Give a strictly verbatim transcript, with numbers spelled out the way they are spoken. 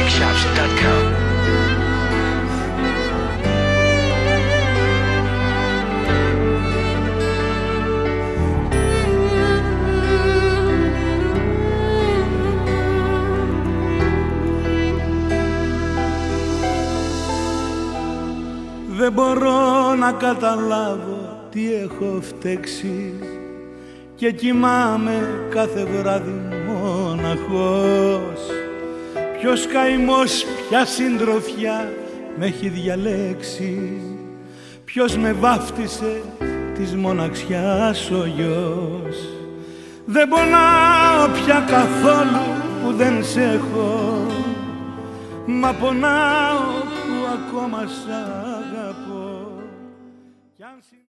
music shops dot com. Δεν μπορώ να καταλάβω τι έχω φταίξει και κοιμάμαι κάθε βράδυ μοναχός. Ποιος καημός, ποια συντροφιά με έχει διαλέξει, ποιος με βάφτισε της μοναξιάς ο γιος. Δεν πονάω πια καθόλου που δεν σε έχω, μα πονάω που ακόμα σ' αγαπώ.